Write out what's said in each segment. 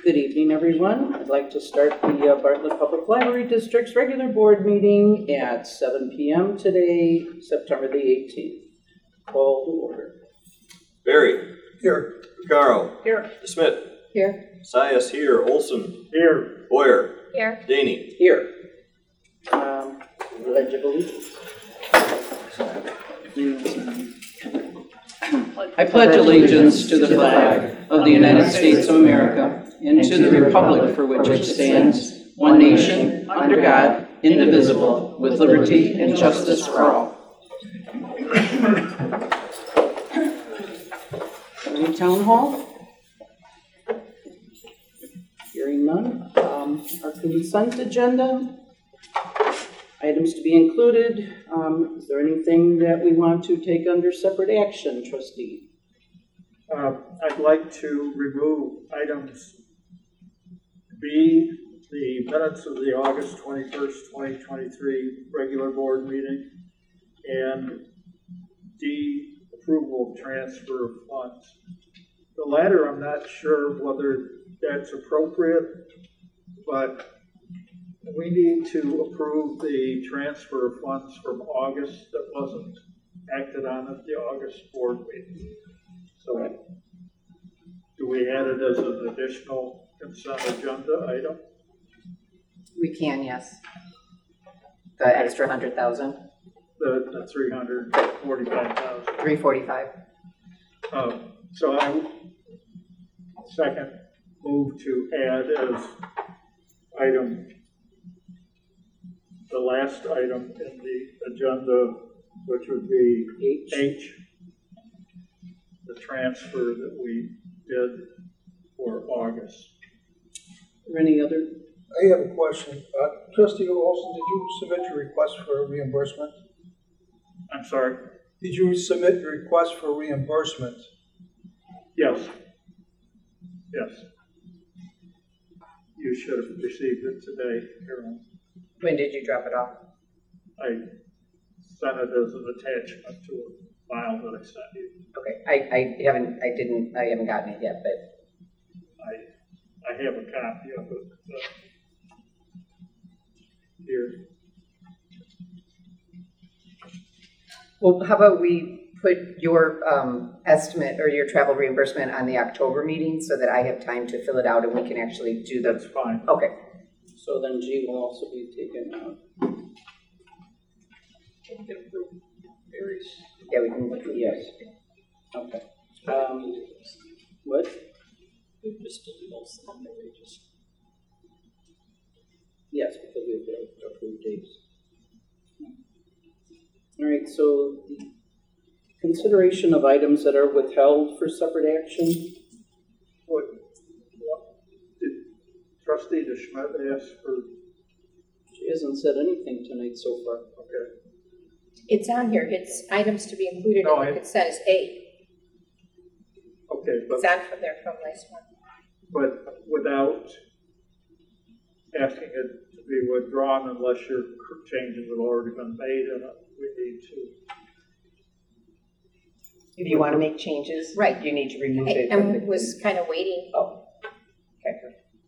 Good evening, everyone. I'd like to start the Bartlett Public Library District's regular board meeting at 7 p.m. today, September the 18th. Call to order. Barry. Here. Carl. Here. DeSmit. Here. Sias here. Olson. Here. Boyer. Here. Daney. Here. Pledge of Allegiance. I pledge allegiance to the flag of the United States of America and to the republic for which it stands, one nation, under God, indivisible, with liberty and justice for all. Any town hall? Hearing none. Our consent agenda. Items to be included. Is there anything that we want to take under separate action, trustee? I'd like to remove items B, the minutes of the August 21st, 2023 regular board meeting, and D, approval of transfer of funds. The latter, I'm not sure whether that's appropriate, but we need to approve the transfer of funds from August that wasn't acted on at the August board meeting. So do we add it as an additional consent agenda item? We can, yes. The extra 100,000. The 345,000. 345. So I second move to add as item, the last item in the agenda, which would be H, the transfer that we did for August. Are there any other? I have a question. Trustee Olson, did you submit your request for reimbursement? I'm sorry? Did you submit your request for reimbursement? Yes. Yes. You should have received it today, Carolyn. When did you drop it off? I sent it as an attachment to a file that I sent you. Okay, I haven't gotten it yet, but I have a copy of it here. well, how about we put your estimate or your travel reimbursement on the October meeting so that I have time to fill it out and we can actually do That's fine. Okay. So then G will also be taken out. Yeah, we can. Yes. Okay. What? Yes, because we have the approved dates. All right, so the consideration of items that are withheld for separate action. What did Trustee DeSmit ask for? She hasn't said anything tonight so far. Okay. It's on here. It's items to be included No, in the consent is A. Okay, It's on from there from last month. but without asking it to be withdrawn unless your changes have already been made in it, we need to. If you want to make changes, Right. you need to remove it. And was kind of waiting. Oh, okay.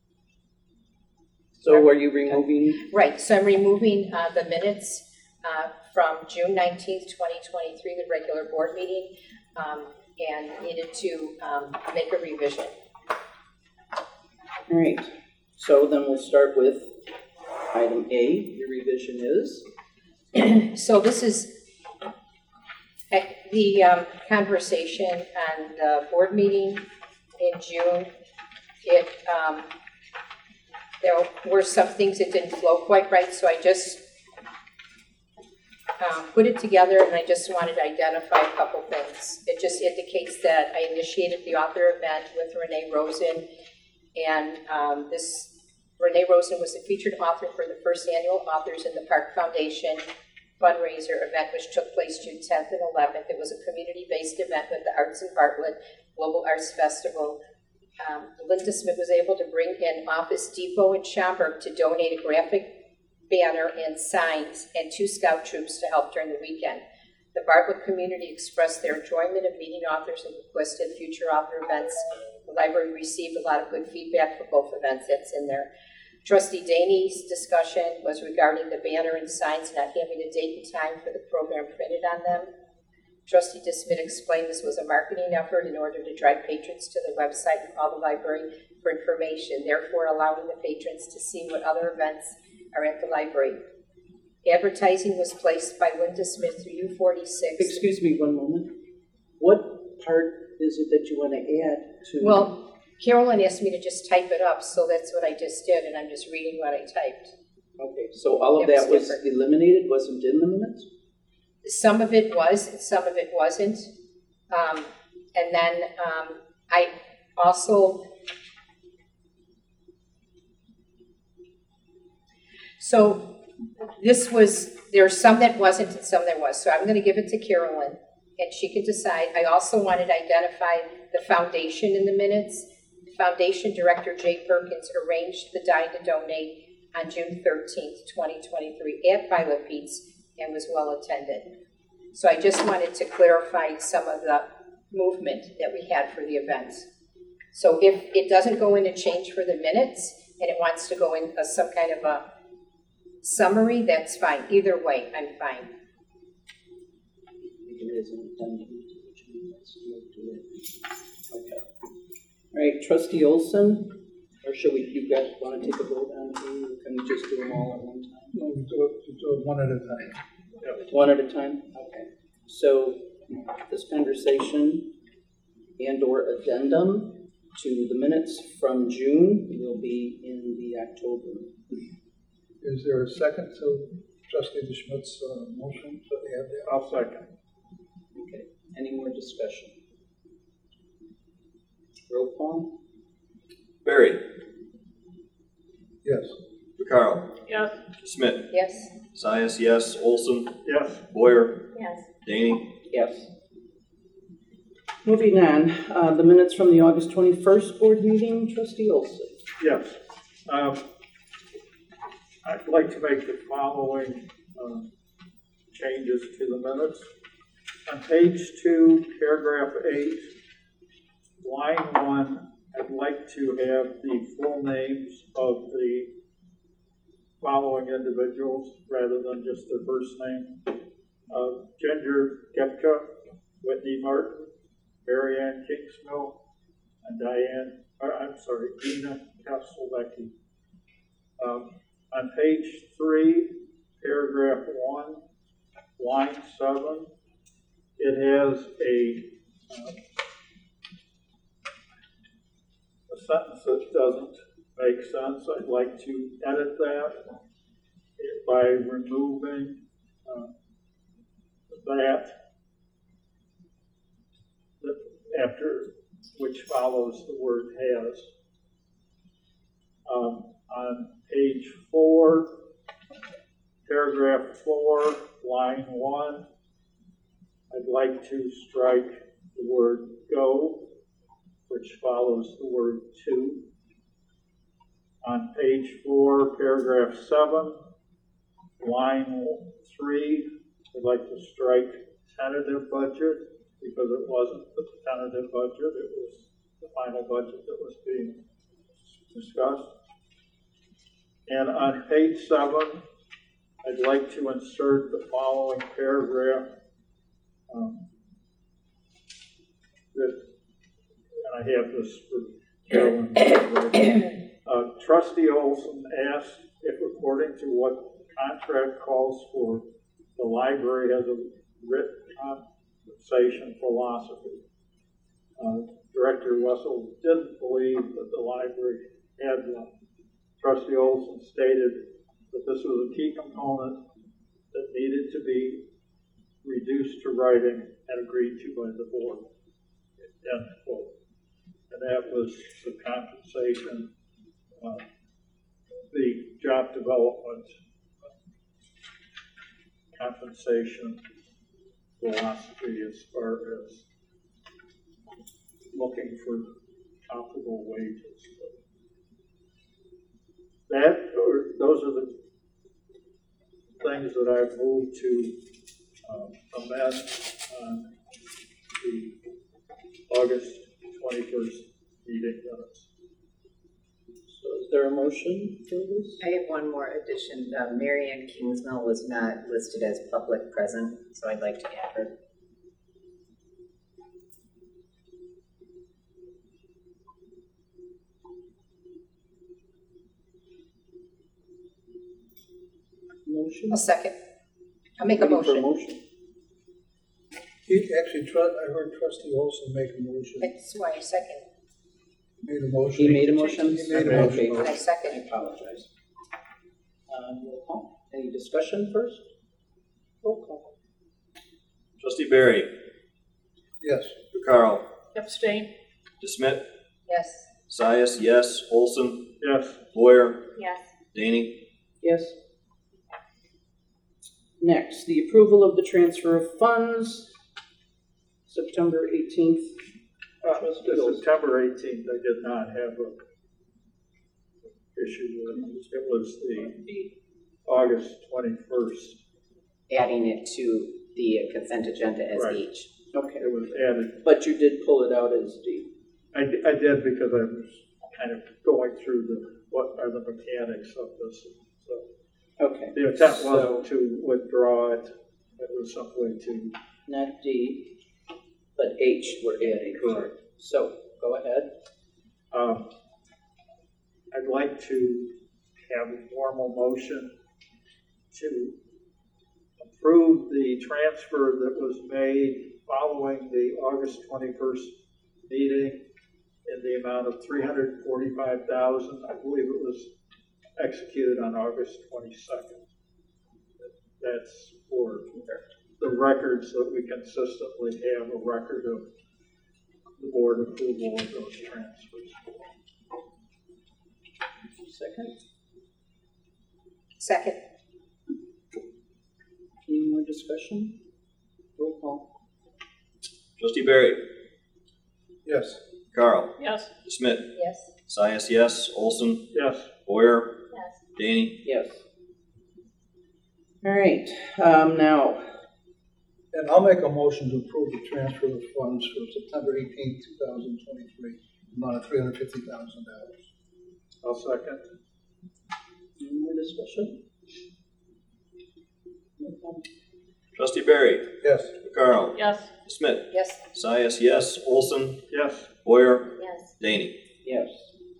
So are you removing? Right, so I'm removing the minutes from June 19th, 2023, the regular board meeting, and needed to make a revision. All right. So then we'll start with item A. Your revision is? So this is the conversation on the board meeting in June. There were some things that didn't flow quite right, so I just put it together, and I just wanted to identify a couple things. It just indicates that I initiated the author event with Renee Rosen, and Renee Rosen was the featured author for the first annual Authors in the Park Foundation fundraiser event, which took place June 10th and 11th. It was a community-based event with the Arts in Bartlett Global Arts Festival. Linda Smith was able to bring in Office Depot in Schaumburg to donate a graphic banner and signs and 2 scout troops to help during the weekend. The Bartlett community expressed their enjoyment of meeting authors and requested future author events The library received a lot of good feedback for both events. That's in there. Trustee Daney's discussion was regarding the banner and signs not having a date and time for the program printed on them. Trustee DeSmit explained this was a marketing effort in order to drive patrons to the website and call the library for information, therefore allowing the patrons to see what other events are at the library. Advertising was placed by Linda Smith through U46. Excuse me one moment. What part is it that you want to add to? Well, Carolyn asked me to just type it up, so that's what I just did, and I'm just reading what I typed. Okay, so all of It was that was different. eliminated, wasn't in the minutes? Some of it was, and some of it wasn't. And then I also, so this was, there's some that wasn't and some that was. So I'm going to give it to Carolyn, and she can decide. I also wanted to identify the foundation in the minutes. Foundation Director Jay Perkins arranged the Dine to Donate on June 13th, 2023 at Violet Pete's and was well attended. So I just wanted to clarify some of the movement that we had for the events. So if it doesn't go in a change for the minutes and it wants to go in some kind of a summary, that's fine. Either way, I'm fine. Okay. All right, Trustee Olson, or should we, you guys want to take a vote on it, or can we just do them all at one time? No, we do it one at a time. One at a time? Okay. So this conversation and/or addendum to the minutes from June will be in the October. Is there a second to Trustee DeSmith's motion to add that? I'll second. Okay. Any more discussion? Roll call? Barry, Yes. Vaccaro, Yes. Smith, Yes? Sias, yes, Olson, Yes. Boyer, Yes. Daney, Yes. Moving on, the minutes from the August 21st board meeting, Trustee Olson. Yes. I'd like to make the following changes to the minutes. On page 2, paragraph 8, line 1, I'd like to have the full names of the following individuals rather than just their first name. Ginger Gepka, Whitney Martin, Mary Ann Kingsmill, and Dina Castelvecchi. On page 3, paragraph 1, line 7, it has a sentence that doesn't make sense. I'd like to edit that by removing that after which follows the word has. On page 4, paragraph 4, line 1, I'd like to strike the word go, which follows the word to. On page 4, paragraph 7, line 3, I'd like to strike tentative budget because it wasn't the tentative budget, it was the final budget that was being discussed. And on page 7, I'd like to insert the following paragraph. And I have this for Carolyn. Trustee Olson asked if, according to what the contract calls for, the library has a written compensation philosophy. Director Russell didn't believe that the library had one. Trustee Olson stated that this was a key component that needed to be reduced to writing and agreed to by the board. End quote. And that was the compensation, the job development compensation philosophy as far as looking for comparable wages. Those are the things that I've moved to amend on the August 21st meeting minutes. So is there a motion for this? I have one more addition. Mary Ann Kingsmill was not listed as public present, so I'd like to add her. Motion? I'll second. I'll make a Looking for motion. Actually, I heard trustee Olson make a motion. That's why I second. Made a motion. He made a motion? He made a Okay. motion. I I second. apologize. Roll call. Any discussion first? Roll call. Trustee Barry. Yes. Vaccaro. Abstain. DeSmit. Yes. Sias, yes. Olson. Yes, Boyer. Yes. Daney. Yes. Next, the approval of the transfer of funds, September 18th. the September 18th, I did not have a issue with. It was the August 21st. Adding it to the consent agenda as Right. H. Okay, It was added. but you did pull it out as D. I did because I was kind of going through what are the mechanics of this. So Okay. the intent wasn't to withdraw it. It was simply to, Not D, but H we're adding. Correct. So, go ahead. I'd like to have a formal motion to approve the transfer that was made following the August 21st meeting in the amount of $345,000. I believe it was executed on August 22nd. That's for the records that we consistently have a record of the board approval of those transfers. Second. Second. Any more discussion? Roll call. Trustee Barry. Yes. Vaccaro. Yes. DeSmit. Yes. Sias, yes. Olson. Yes, Boyer. Yes. Daney. Yes. All right, now, And I'll make a motion to approve the transfer of funds for September 18th, 2023, amount of $350,000. I'll second. any more discussion? Roll call. Trustee Barry. Yes. Vaccaro. Yes. DeSmit. Yes. Sias, yes. Olson. Yes, Boyer. Yes. Daney. Yes.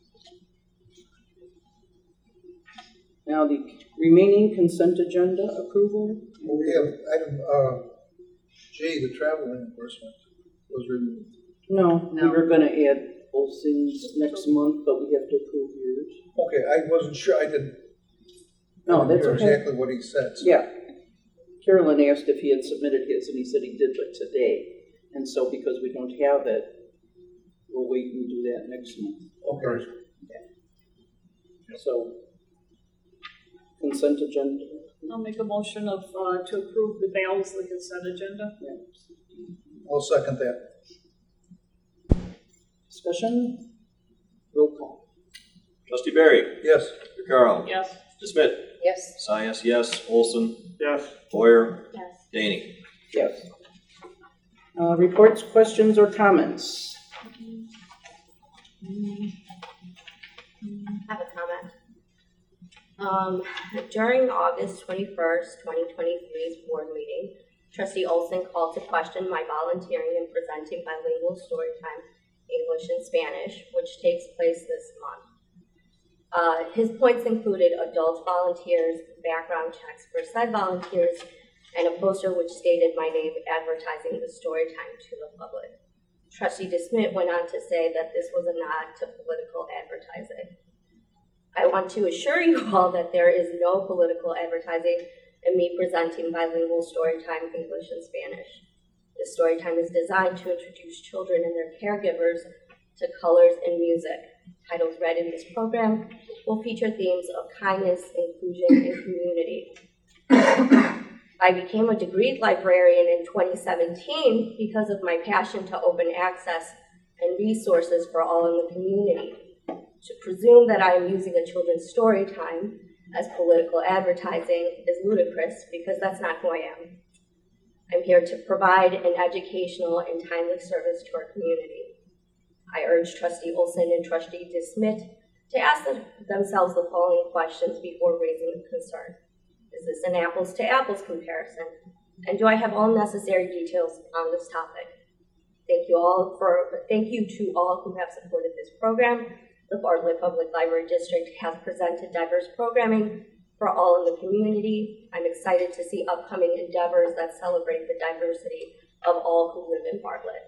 Now, the remaining consent agenda approval. Well, we have item G, the travel reimbursement was removed. No, we No. were gonna add Olson's next month, but we have to approve yours. Okay, I wasn't sure, I didn't No, that's hear okay. exactly what he said. So- Yeah. Carolyn asked if he had submitted his, and he said he did, but today. And so because we don't have it, we'll wait and do that next month. Okay. So, consent agenda. I'll make a motion of, to approve the balance of the consent agenda. Yeah. I'll second that. Discussion? Roll call. Trustee Barry. Yes. Vaccaro. Yes. DeSmit. Yes. Sias, yes. Olson. yes. Boyer. Yes. Daney. Yes. Reports, questions, or comments? I have a comment. During August 21st, 2023's board meeting, Trustee Olson called to question my volunteering and presenting bilingual storytime, English and Spanish, which takes place this month. His points included adult volunteers, background checks for said volunteers, and a poster which stated my name advertising the storytime to the public. Trustee DeSmit went on to say that this was a nod to political advertising. I want to assure you all that there is no political advertising in me presenting bilingual storytime, English and Spanish. This storytime is designed to introduce children and their caregivers to colors and music. Titles read in this program will feature themes of kindness, inclusion, and community. I became a degreed librarian in 2017 because of my passion to open access and resources for all in the community. To presume that I am using a children's story time as political advertising is ludicrous because that's not who I am. I'm here to provide an educational and timely service to our community. I urge trustee Olson and trustee DeSmit to ask themselves the following questions before raising a concern. Is this an apples to apples comparison? And do I have all necessary details on this topic? Thank you to all who have supported this program. The Bartlett Public Library District has presented diverse programming for all in the community. I'm excited to see upcoming endeavors that celebrate the diversity of all who live in Bartlett.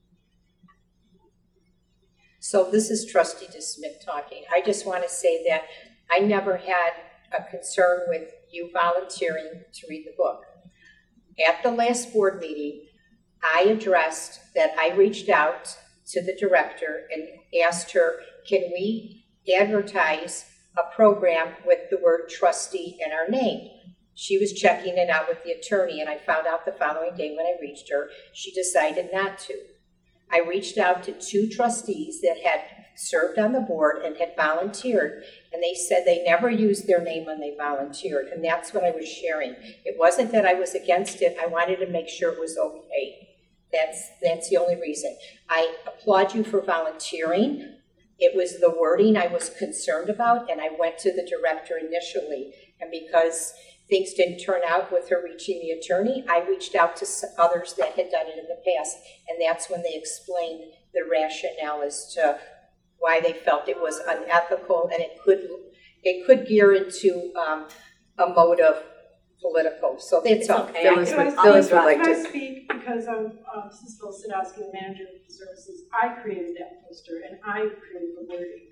So this is Trustee DeSmit talking. I just want to say that I never had a concern with you volunteering to read the book. At the last board meeting, I addressed that I reached out to the director and asked her, can we advertise a program with the word trustee in our name? She was checking it out with the attorney, and I found out the following day when I reached her, she decided not to. I reached out to 2 trustees that had served on the board and had volunteered, and they said they never used their name when they volunteered, and that's what I was sharing. It wasn't that I was against it, I wanted to make sure it was okay. That's the only reason. I applaud you for volunteering. It was the wording I was concerned about, and I went to the director initially, and because things didn't turn out with her reaching the attorney, I reached out to others that had done it in the past, and that's when they explained the rationale as to why they felt it was unethical, and it could gear into a mode of political. So that's all. okay. Phyllis Can would I like to. speak because of Cisco Sadowski, the manager of services? I created that poster and I created the wording.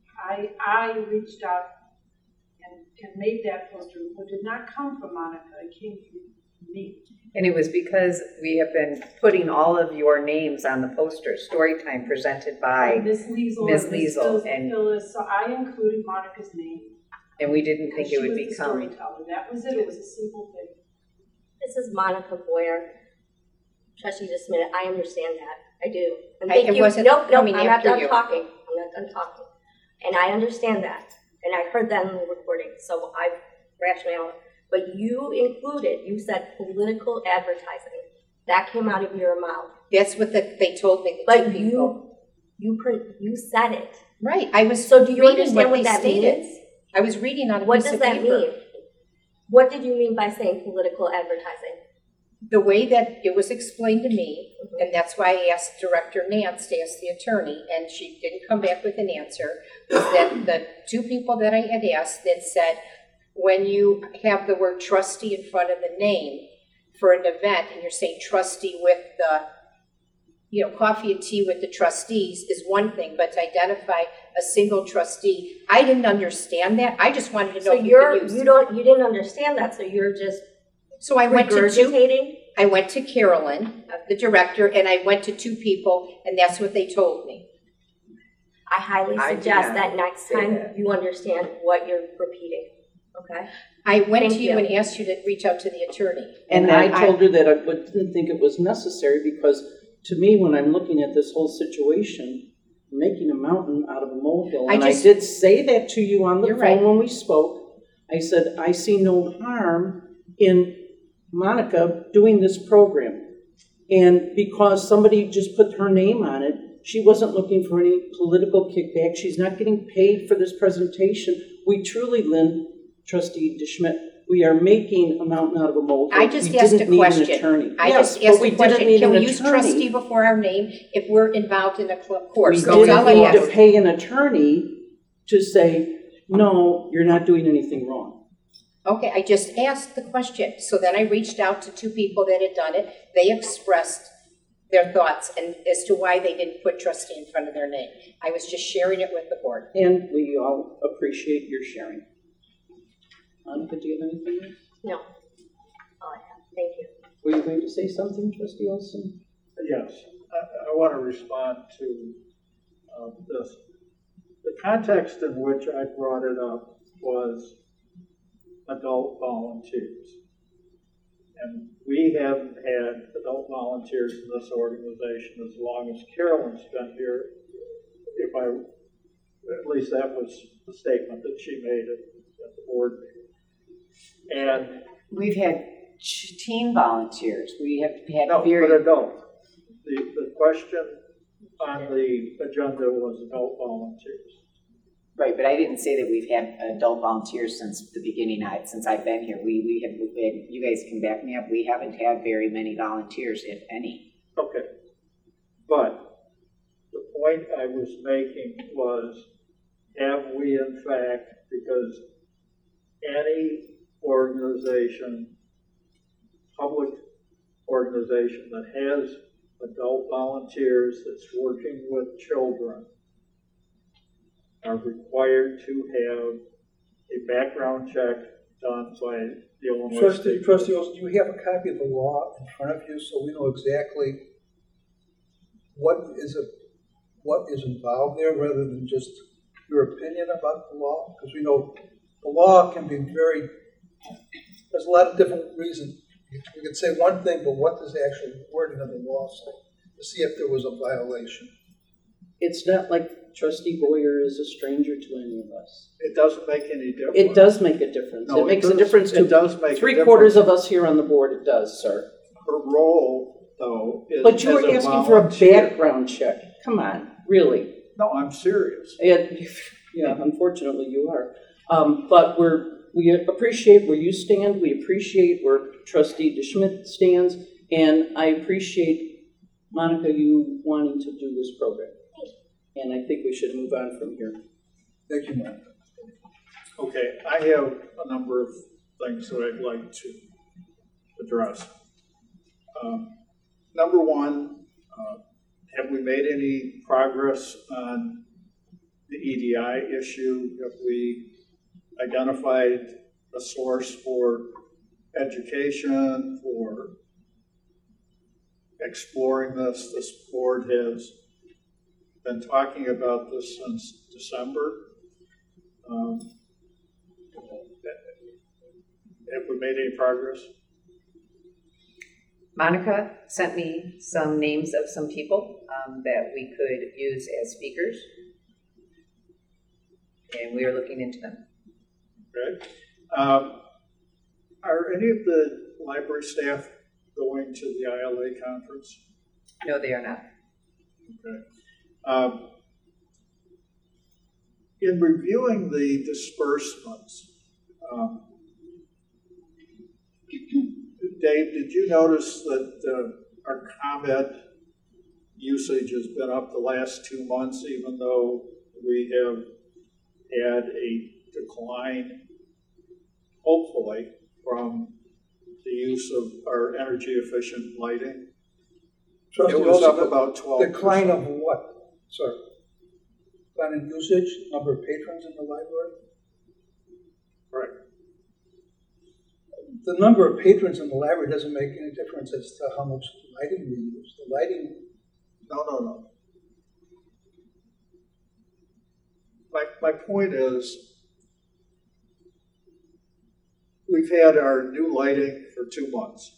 I reached out and made that poster, but did not come from Monica. It came from me. And it was because we have been putting all of your names on the poster, Storytime presented by, Miss Liesel, Ms. Liesel, and Phyllis. So I included Monica's name. and we didn't think it would She was the become. storyteller. That was it. It was a simple thing. This is Monica Boyer. Trustee DeSmit, I understand that. I do. And It wasn't Nope, coming I'm not after done you. talking. I'm not done talking. And I understand that. And I heard that in the recording, so I've rationale. But you said political advertising. That came out of your mouth. That's what they told me. The But 2 people. you said it. Right. I was So do you reading understand what they that stated. means? I was reading on a What piece does of that paper. mean? What did you mean by saying political advertising? The way that it was explained to me, and that's why I asked Director Nance to ask the attorney, and she didn't come back with an answer, was that the 2 people that I had asked that said, when you have the word trustee in front of the name for an event, and you're saying trustee with the, coffee and tea with the trustees is one thing, but to identify a single trustee, I didn't understand that. I just wanted to know So if you could use. you didn't understand that, so you're just So I went to regurgitating? I went to Carolyn, the director, and I went to 2 people, and that's what they told me. I highly I did suggest not that next say time that. you understand what you're repeating, okay? I went Thank to you you. and asked you to reach out to the attorney. And then I told her that I didn't think it was necessary because to me, when I'm looking at this whole situation, making a mountain out of a molehill, and I did say that to you on the You're phone right. when we spoke. I said, I see no harm in Monica doing this program. And because somebody just put her name on it, she wasn't looking for any political kickback. She's not getting paid for this presentation. We truly, Lynn, Trustee DeSmit, we are making a mountain out of a molehill. I just We asked didn't a need an question. attorney. I Yes, just but asked we a didn't question. need Can an we use attorney. trustee before our name if we're involved in a course? We That's didn't all I need to asked. pay an attorney to say, no, you're not doing anything wrong. Okay, I just asked the question. So then I reached out to 2 people that had done it. They expressed their thoughts and as to why they didn't put trustee in front of their name. I was just sharing it with the board. And we all appreciate your sharing. Monica, do you have anything else? No. All I have, thank you. Were you going to say something, Trustee Olson? Yes, I want to respond to this. The context in which I brought it up was adult volunteers. And we haven't had adult volunteers in this organization as long as Carolyn's been here. At least that was the statement that she made at the board meeting. And We've had teen volunteers. We have had no, very. but adult. The question on the agenda was adult volunteers. Right, but I didn't say that we've had adult volunteers since the beginning, since I've been here. We have, you guys can back me up, we haven't had very many volunteers, if any. Okay. But the point I was making was, have we in fact, because any organization, public organization that has adult volunteers that's working with children are required to have a background check done by the Illinois State. Trustee Olson, do you have a copy of the law in front of you so we know exactly what is involved there rather than just your opinion about the law? Because we know the law can be there's a lot of different reasons. We could say one thing, but what does the actual wording of the law say to see if there was a violation? It's not like Trustee Boyer is a stranger to any of us. It doesn't make any difference. It does make a difference. No, It makes a does- difference it does make to a three-quarters difference. of us here on the board, it does, sir. Her role, though, is But you as were a asking for a volunteer. background check. Come on, really? No, I'm serious. Yeah, unfortunately you are. But we appreciate where you stand, we appreciate where Trustee DeSchmidt stands, and I appreciate, Monica, you wanting to do this program. And I think we should move on from here. Thank you, Mike. Okay, I have a number of things that I'd like to address. Number one, have we made any progress on the EDI issue? Have we identified a source for education, for exploring this? This board has been talking about this since December. Have we made any progress? Monica sent me some names of some people that we could use as speakers, and we are looking into them. Okay. Are any of the library staff going to the ILA conference? No, they are not. Okay. In reviewing the disbursements, Dave, did you notice that our ComEd usage has been up the last 2 months, even though we have had a decline, hopefully, from the use of our energy efficient lighting? Trustee It was up Olson, about 12%. decline of what, sir? Decline in usage, number of patrons in the library? Right. The number of patrons in the library doesn't make any difference as to how much lighting we use. The lighting, No. My point is, we've had our new lighting for 2 months,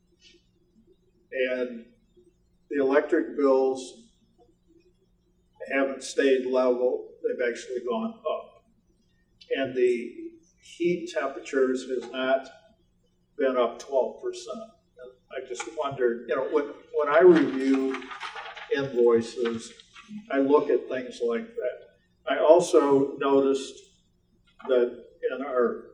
and the electric bills haven't stayed level, they've actually gone up. And the heat temperatures has not been up 12%. And I just wondered, when I review invoices, I look at things like that. I also noticed that in our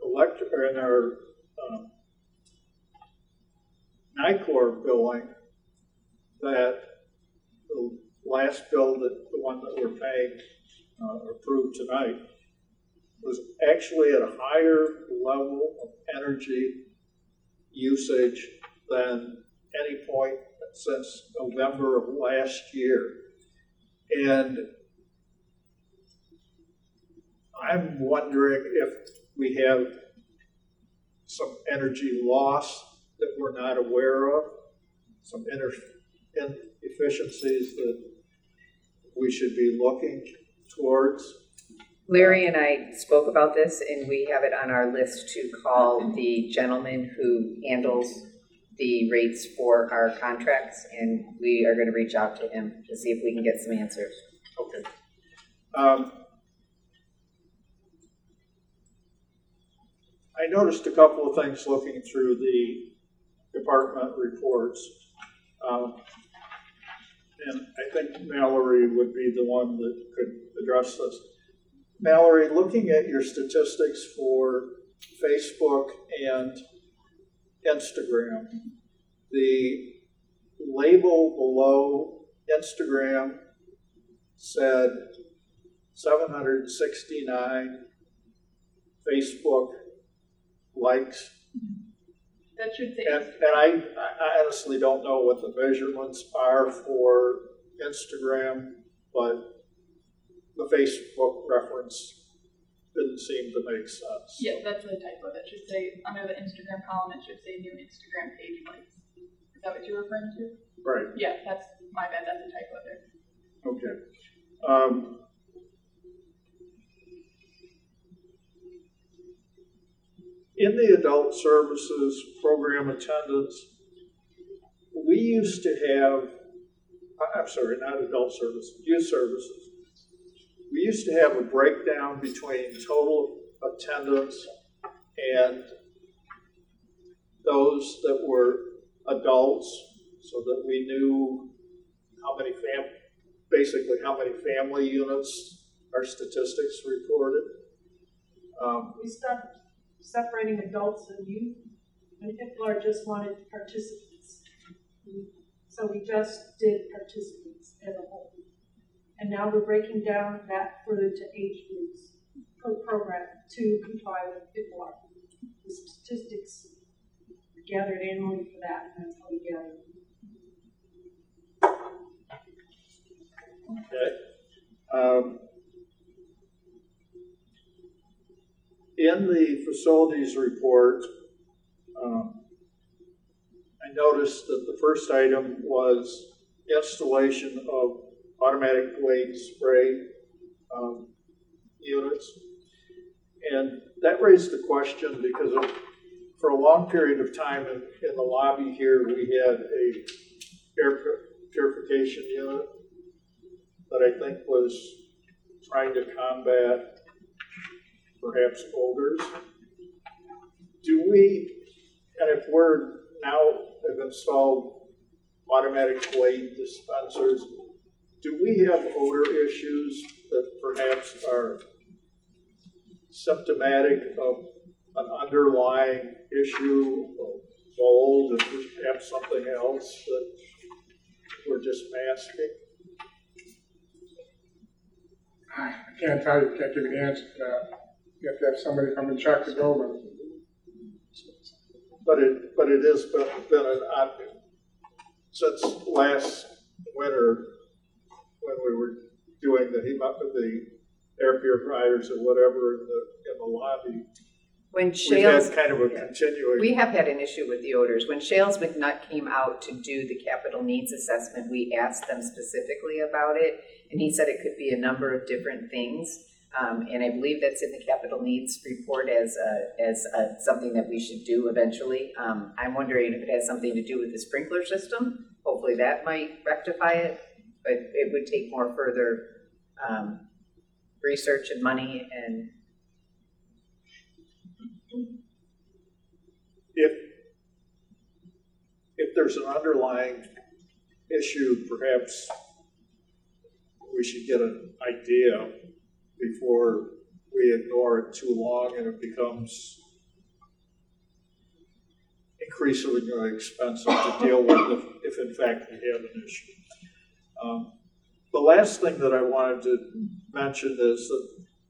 NICOR billing, that the last bill, the one that we're paying, approved tonight, was actually at a higher level of energy usage than any point since November of last year. And I'm wondering if we have some energy loss that we're not aware of, some inefficiencies that we should be looking towards. Larry and I spoke about this, and we have it on our list to call the gentleman who handles the rates for our contracts, and we are going to reach out to him to see if we can get some answers. Okay. I noticed a couple of things looking through the department reports. and I think Mallory would be the one that could address this. Mallory, looking at your statistics for Facebook and Instagram, the label below Instagram said 769 Facebook likes. That should say. And I honestly don't know what the measurements are for Instagram, but the Facebook reference didn't seem to make sense. Yeah, that's a typo. That should say, under the Instagram column, it should say new Instagram page likes. Is that what you're referring to? Right, Yeah, that's my bad. That's a typo there. okay. In the adult services program attendance, we used to have, I'm sorry, not adult services, youth services. We used to have a breakdown between total attendance and those that were adults, so that we knew how many basically how many family units our statistics reported. We stopped separating adults and youth, and people are just wanted participants. So we just did participants as a whole. And now we're breaking down that further to age groups per program to comply with IPLAR. The statistics are gathered annually for that, and that's how we gather them. Okay. In the facilities report, I noticed that the first item was installation of automatic blade spray units. And that raised the question because for a long period of time in the lobby here, we had a air purification unit that I think was trying to combat perhaps odors. Do we, and if we're now have installed automatic blade dispensers, do we have odor issues that perhaps are symptomatic of an underlying issue of mold and perhaps something else that we're just masking? I can't tell you, can't give you the answer to that. You have to have somebody come and check the building. But it has been an since last winter when we were doing the air purifiers or whatever in the lobby. When We've Shales, had kind of a continuing. we have had an issue with the odors. When Shales McNutt came out to do the capital needs assessment, we asked them specifically about it, and he said it could be a number of different things. And I believe that's in the capital needs report as something that we should do eventually. I'm wondering if it has something to do with the sprinkler system. Hopefully that might rectify it, but it would take more further research and money. And if there's an underlying issue, perhaps we should get an idea before we ignore it too long and it becomes increasingly expensive to deal with if in fact we have an issue. The last thing that I wanted to mention is that,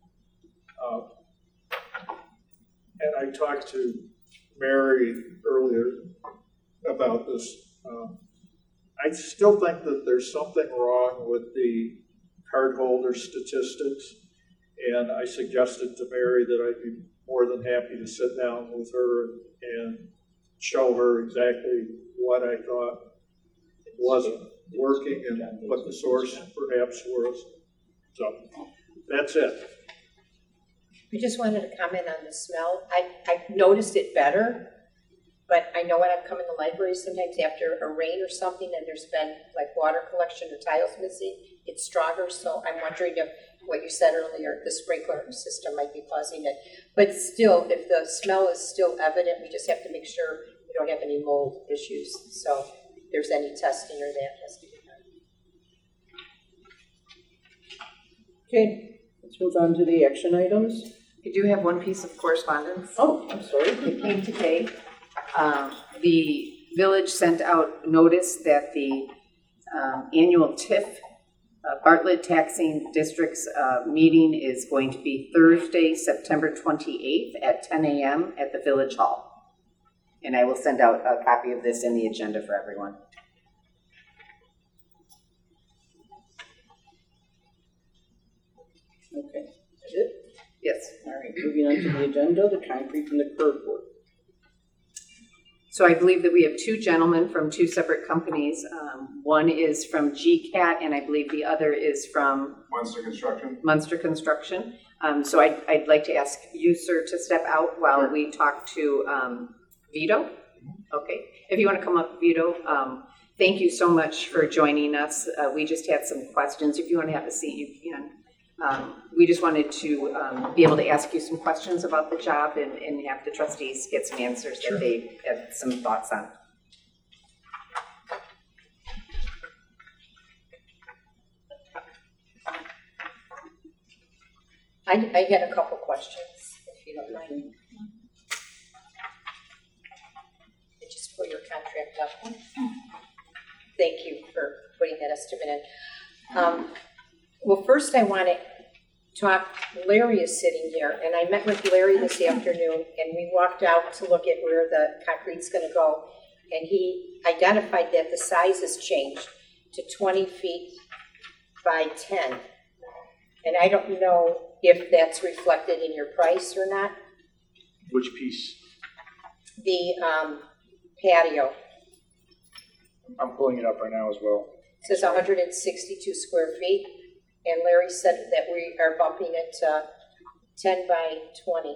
and I talked to Mary earlier about this, I still think that there's something wrong with the cardholder statistics. And I suggested to Mary that I'd be more than happy to sit down with her and show her exactly what I thought wasn't working and what the source perhaps was. So that's it. I just wanted to comment on the smell. I noticed it better, but I know when I've come in the library sometimes after a rain or something and there's been like water collection or tiles missing, it's stronger. So I'm wondering if what you said earlier, the sprinkler system might be causing it. But still, if the smell is still evident, we just have to make sure we don't have any mold issues. So if there's any testing or that has to be done. Okay, let's move on to the action items. I do have one piece of correspondence. Oh, I'm sorry. It came today. The village sent out notice that the annual TIF, Bartlett Taxing District's meeting is going to be Thursday, September 28th at 10 a.m. at the Village Hall. And I will send out a copy of this in the agenda for everyone. Okay, that's it? Yes. All right, moving on to the agenda, the concrete and the curb work. So I believe that we have two gentlemen from two separate companies. One is from GCAT, and I believe the other is from Munster Construction. So I'd like to ask you, sir, to step out while we talk to Vito. Okay, if you want to come up, Vito. Thank you so much for joining us. We just had some questions. If you want to have a seat, you can. We just wanted to be able to ask you some questions about the job and have the trustees get some answers that they have some thoughts on. I had a couple questions, if you don't mind. I just pull your contract up. Thank you for putting that estimate in. Well, first I want to talk, Larry is sitting here, and I met with Larry this afternoon, and we walked out to look at where the concrete's going to go, and he identified that the size has changed to 20 feet by 10. And I don't know if that's reflected in your price or not. Which piece? The patio. I'm pulling it up right now as well. It says 162 square feet, and Larry said that we are bumping it to 10 by 20.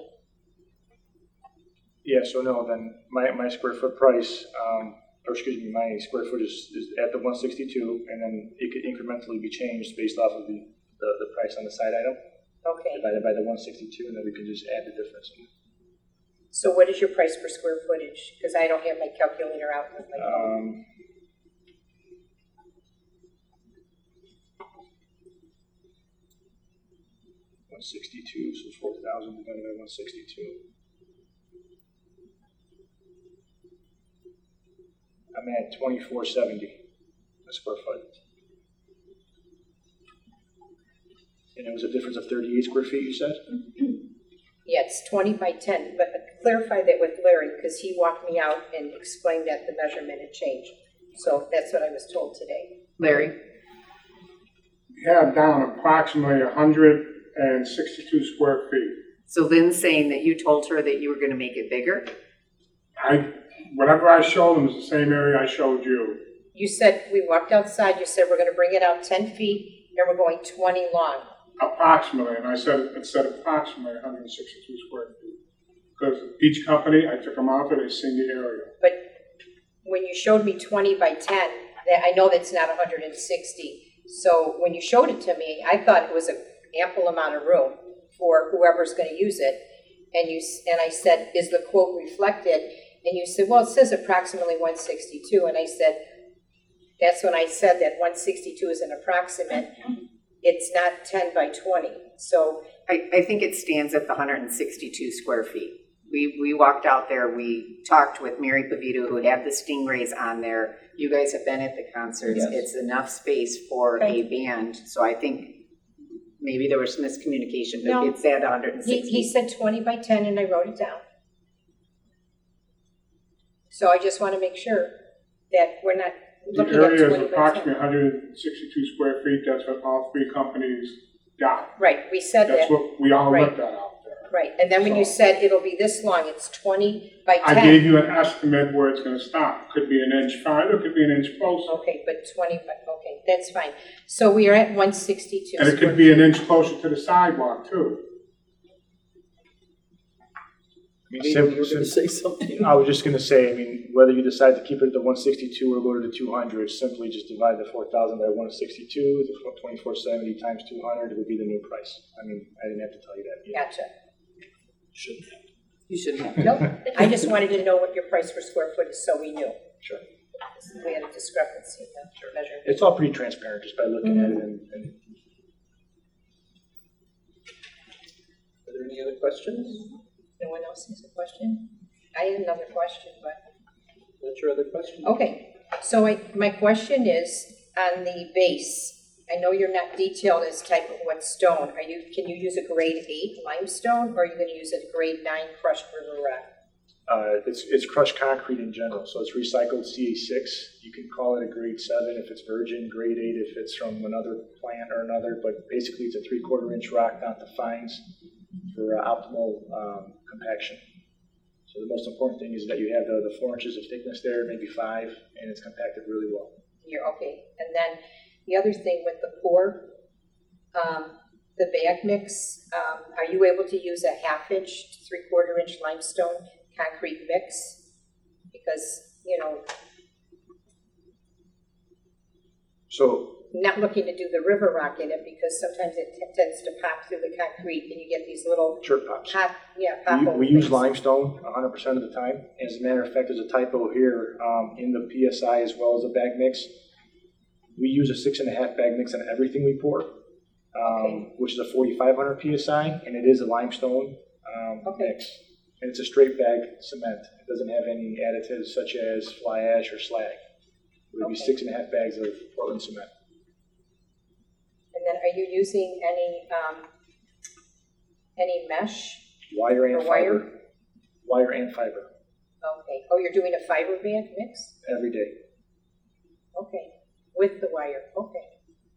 Yeah, so no, then my square foot price, my square foot is at the 162, and then it could incrementally be changed based off of the price on the side item. Okay. Divided by the 162, and then we can just add the difference. So what is your price per square footage? Because I don't have my calculator out with my phone. 162, so 4,000 divided by 162. I'm at 2470 a square foot. And it was a difference of 38 square feet, you said? Yeah, it's 20 by 10, but clarify that with Larry, because he walked me out and explained that the measurement had changed. So that's what I was told today. Larry? We have down approximately 162 square feet. So Lynn's saying that you told her that you were going to make it bigger? Whatever I showed them is the same area I showed you. You said, we walked outside, you said we're going to bring it out 10 feet, and we're going 20 long. Approximately, and I said it said approximately 162 square feet. Because each company, I took them out there, they seen the area. But when you showed me 20 by 10, I know that's not 160. So when you showed it to me, I thought it was an ample amount of room for whoever's going to use it. And I said, is the quote reflected? And you said, well, it says approximately 162. And I said, that's when I said that 162 is an approximate. It's not 10 by 20. So I think it stands at the 162 square feet. We walked out there, we talked with Mary Pavito, who had the Stingrays on there. You guys have been at the concerts. Yes. It's enough space for a band. So I think maybe there was miscommunication, but no, it's at 160. He said 20 by 10, and I wrote it down. So I just want to make sure that we're not looking at 20 by 10. The area is approximately 162 square feet. That's what all three companies got. Right, we said that. That's what we all looked at out there. Right, and then when you said it'll be this long, it's 20 by 10. I gave you an estimate where it's going to stop. Could be an inch farther, could be an inch closer. Okay, but 20, okay, that's fine. So we are at 162. And it could be an inch closer to the sidewalk, too. You were going to say something. I was just going to say, whether you decide to keep it at the 162 or go to the 200, simply just divide the 4,000 by 162, the 2470 times 200, it would be the new price. I didn't have to tell you that yet. Gotcha. Shouldn't have. You shouldn't have. Nope, I just wanted to know what your price per square foot is so we knew. Sure. We had a discrepancy in the measurement. It's all pretty transparent just by looking at it. And there any other questions? No one else has a question? I had another question, but, What's your other question? okay. So my question is, on the base, I know you're not detailed as type of what stone. Can you use a grade 8 limestone, or are you gonna use a grade 9 crushed river rock? It's crushed concrete in general, so it's recycled CA6. You can call it a grade 7 if it's virgin, grade 8 if it's from another plant or another, but basically it's a 3/4 inch rock down to fines for optimal compaction. So the most important thing is that you have the 4 inches of thickness there, maybe 5, and it's compacted really well. You're okay. And then the other thing with the pour, the bag mix, are you able to use a 1/2 inch, 3/4 inch limestone concrete mix? Because, So not looking to do the river rock in it, because sometimes it tends to pop through the concrete and you get these little chirp pops. pop We use things. limestone 100% of the time. As a matter of fact, there's a typo here in the PSI as well as the bag mix. We use a 6.5 bag mix on everything we pour, which is a 4,500 PSI, and it is a limestone mix. And it's a straight bag cement. It doesn't have any additives such as fly ash or slag. It would be 6.5 bags of Portland cement. And then are you using any mesh? Wire and Or wire? fiber. Wire and fiber Okay. Oh, you're doing a fiber bag mix? every day. Okay. With the wire. Okay.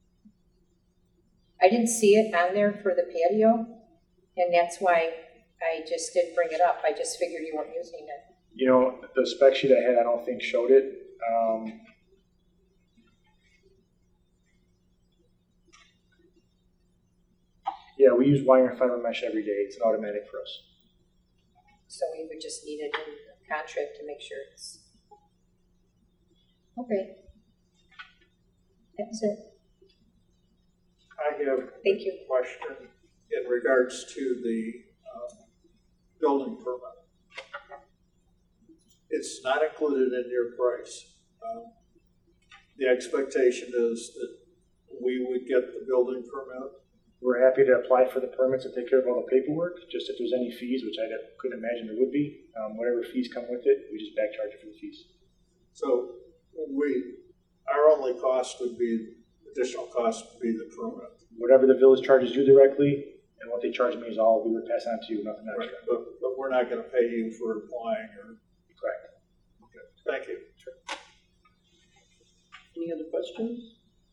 I didn't see it on there for the patio, and that's why I just didn't bring it up. I just figured you weren't using it. You know, the spec sheet I had, I don't think showed it. Yeah, we use wire and fiber mesh every day. It's an automatic for us. So we would just need it in the contract to make sure it's... Okay. That's it. I have Thank you. a question in regards to the building permit. It's not included in your price. The expectation is that we would get the building permit. We're happy to apply for the permits and take care of all the paperwork. Just if there's any fees, which I couldn't imagine there would be, whatever fees come with it, we just back charge it for the fees. So our only cost would be, additional cost would be the permit. Whatever the village charges you directly and what they charge me is all we would pass on to you, nothing Right, extra. but we're not going to pay you for applying or... Correct. Okay, thank you. Any other questions?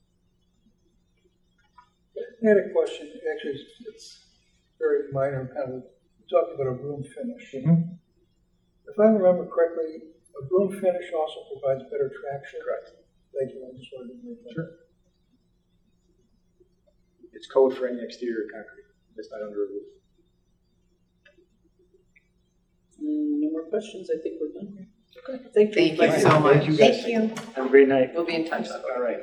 I had a question, actually, it's very minor, kind of, talking about a room finish. Mm-hmm. If I remember correctly, a room finish also provides better traction. Correct. Thank you, I just wanted to make that. Sure. It's code for any exterior concrete. It's not under a roof. No more questions. I think we're done. Okay. Thank you so much. Thank you guys. Thank you. Have a great night. We'll be in touch. All right.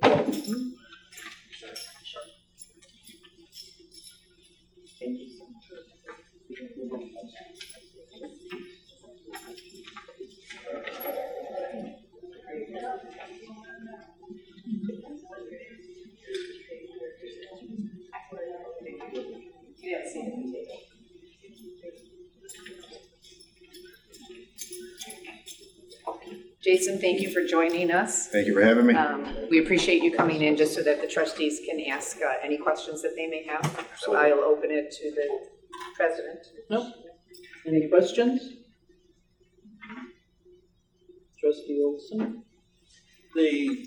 Jason, thank you for joining us. Thank you for having me. We appreciate you coming in just so that the trustees can ask any questions that they may have. So I'll open it to the president. No? Any questions? Trustee Olson? The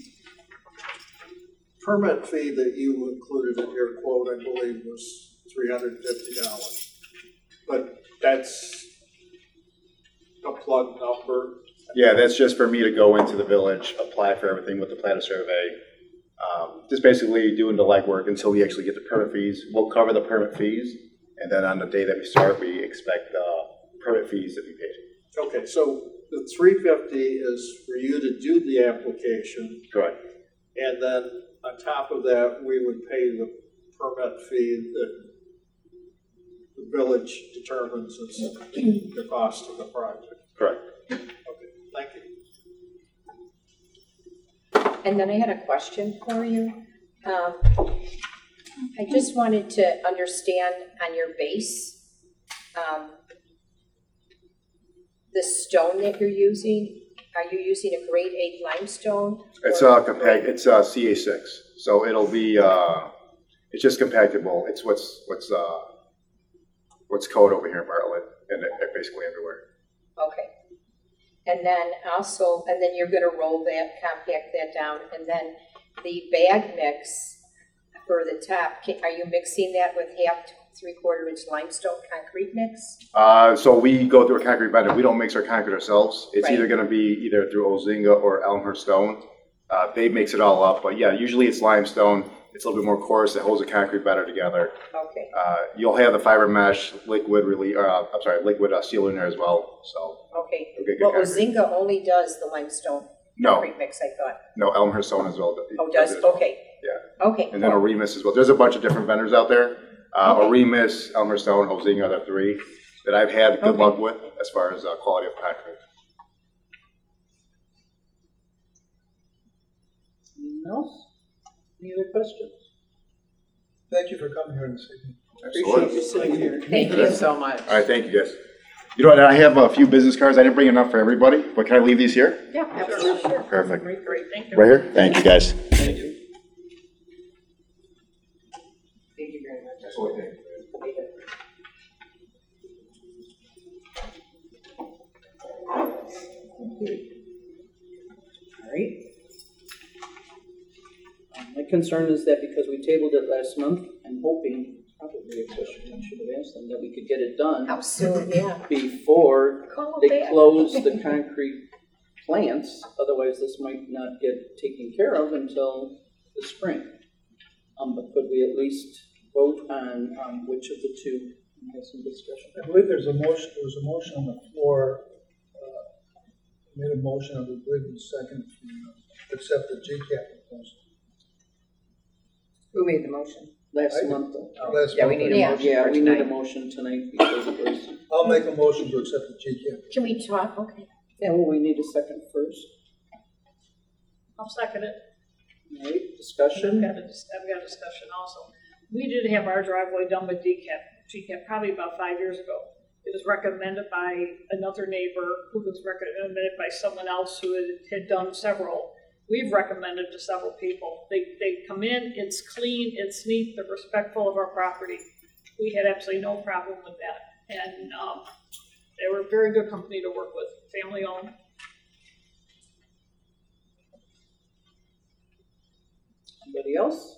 permit fee that you included in your quote, I believe, was $350. But that's a plug number. Yeah, that's just for me to go into the village, apply for everything with the plat of survey. Just basically doing the legwork until we actually get the permit fees. We'll cover the permit fees, and then on the day that we start, we expect the permit fees to be paid. Okay, so the $350 is for you to do the application, Correct. and then on top of that, we would pay the permit fee that the village determines as the cost of the project. Correct. Okay, thank you. And then I had a question for you. I just wanted to understand on your base, the stone that you're using, are you using a grade 8 limestone? It's or- it's CA6, so it'll be, it's just compactable. It's what's code over here in Bartlett and basically everywhere. Okay. And then also, and then you're gonna roll that, compact that down, and then the bag mix for the top, are you mixing that with half to 3/4 inch limestone concrete mix? So we go through a concrete vendor. We don't mix our concrete ourselves. It's Right. either gonna be either through Ozinga or Elmhurst Stone. They mix it all up, but yeah, usually it's limestone. It's a little bit more coarse. It holds the concrete better together. Okay, You'll have the fiber mesh liquid liquid seal in there as well, so. okay. You'll get good Well, concrete. Ozinga only does the limestone No. concrete mix, I thought. No, Elmhurst Stone as well. Oh, does, it as well. okay. Yeah. Okay. And then Oremus as well. There's a bunch of different vendors out there. Okay. Oremus, Elmhurst Stone, Ozinga, the three that I've had good Okay. luck with as far as quality of concrete. Anyone else? Any other questions? Thank you for coming here this evening. Appreciate you sitting here. Thank you so much. All right, thank you guys. You know what, I have a few business cards. I didn't bring enough for everybody, but can I leave these here? Yeah, absolutely. Perfect. Great, thank you. Right here? Thank you, guys. Thank you very much. All right. My concern is that because we tabled it last month, I'm hoping, probably a question I should have asked them, that we could get it done How soon, yeah. before Call they back. close the concrete plants. Otherwise, this might not get taken care of until the spring. But could we at least vote on which of the two? We have some discussion. I believe there was a motion on the floor, made a motion, I believe in second, to accept the GCAP proposal. Who made the motion? Last I did. month, though. Last Yeah, we month. need a Yeah. motion Yeah, for we need a tonight. motion tonight because it was, I'll make a motion to accept the GCAP. Can we talk? Okay. yeah, well, we need a second first. I'll second it. All right, I've discussion? got a discussion also. We did have our driveway done with GCAP probably about 5 years ago. It was recommended by another neighbor who was recommended by someone else who had done several. We've recommended to several people. They come in, it's clean, it's neat, they're respectful of our property. We had absolutely no problem with that. And they were a very good company to work with, family owned. Anybody else?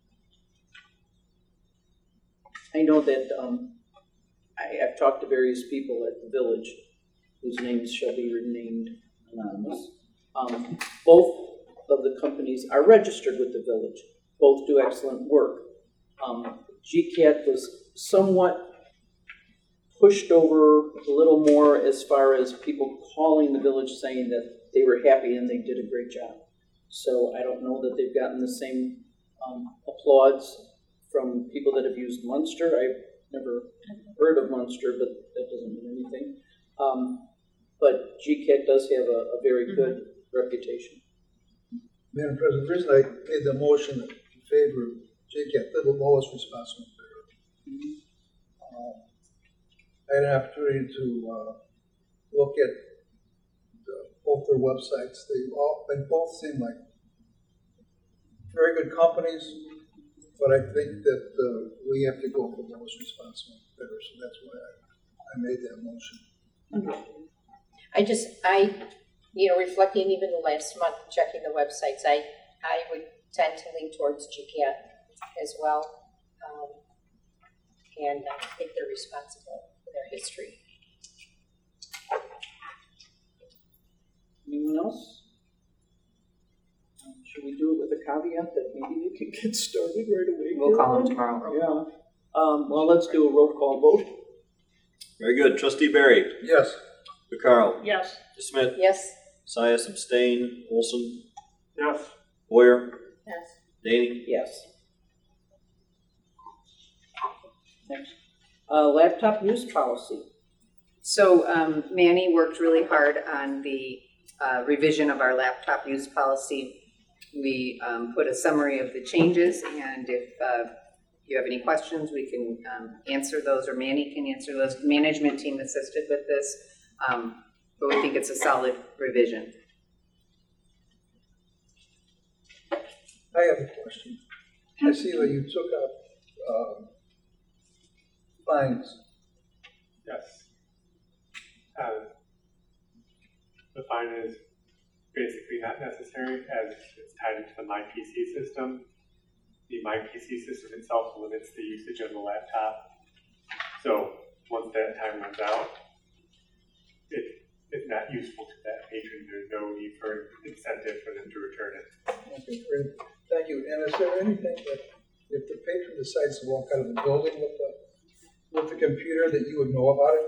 I know that I have talked to various people at the village whose names shall be renamed anonymous. Both of the companies are registered with the village. Both do excellent work. GCAT was somewhat pushed over a little more as far as people calling the village saying that they were happy and they did a great job. So I don't know that they've gotten the same applause from people that have used Munster. I've never heard of Munster, but that doesn't mean anything. But GCAT does have a very good reputation. Madam President, the reason I made the motion in favor of GCAP, they're the lowest responsible bidder. I had an opportunity to look at both their websites. They both seem like very good companies, but I think that we have to go for the lowest responsible bidder, so that's why I made that motion. Reflecting even the last month, checking the websites, I would tend to lean towards GCAT as well. And I think they're responsible for their history. Anyone else? Should we do it with a caveat that maybe they can get started right away? We'll call them tomorrow. Yeah. Well, let's do a roll call vote. Very good. Trustee Barry. Yes. DeCarlo. Yes. DeSmit. Yes? Sias abstain. Olson. Yes. Boyer. Yes. Daney. Yes. Next. Laptop use policy. So Manny worked really hard on the revision of our laptop use policy. We put a summary of the changes, and if you have any questions, we can answer those, or Manny can answer those. The management team assisted with this, but we think it's a solid revision. I have a question. I see that you took up fines. Yes. The fine is basically not necessary as it's tied into the MyPC system. The MyPC system itself limits the usage of the laptop. So once that time runs out, it's not useful to that patron. There's no need for incentive for them to return it. Okay, great. Thank you. And is there anything that, if the patron decides to walk out of the building with the computer, that you would know about it?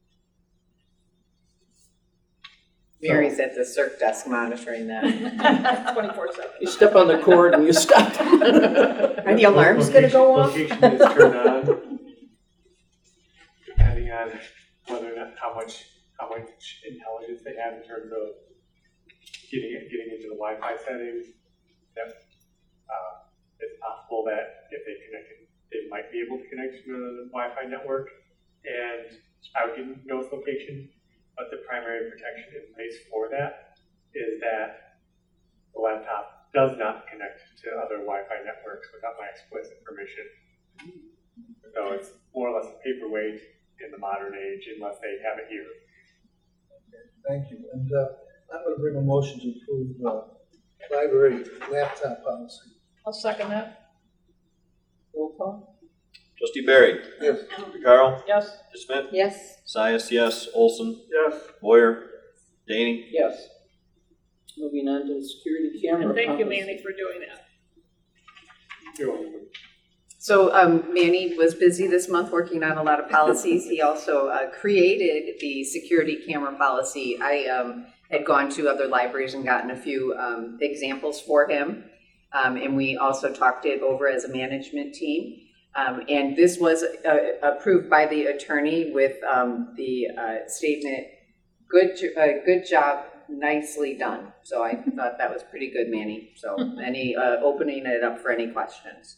Mary's at the circ desk monitoring that. 24/7. You step on the cord and you stop. Are the alarms gonna go off? Location is turned on, depending on whether or not how much intelligence they have in terms of getting into the Wi-Fi settings. Yep. It's possible that if they connected, they might be able to connect to the Wi-Fi network and out in Noah's location. But the primary protection in place for that is that the laptop does not connect to other Wi-Fi networks without my explicit permission. So it's more or less a paperweight in the modern age unless they have it here. Okay, thank you. And I'm going to bring a motion to approve library laptop policy. I'll second that. Roll call? Trustee Barry. Yes. Carl. Yes. Smith. Yes. Sias, yes. Olson. Yes. Boyer. Daney. Yes. Moving on to the security camera. And thank you, policy. Manny, for doing that. You're welcome. So Manny was busy this month working on a lot of policies. He also created the security camera policy. I had gone to other libraries and gotten a few examples for him. And we also talked it over as a management team. And this was approved by the attorney with the statement, good job, nicely done. So I thought that was pretty good, Manny. So opening it up for any questions.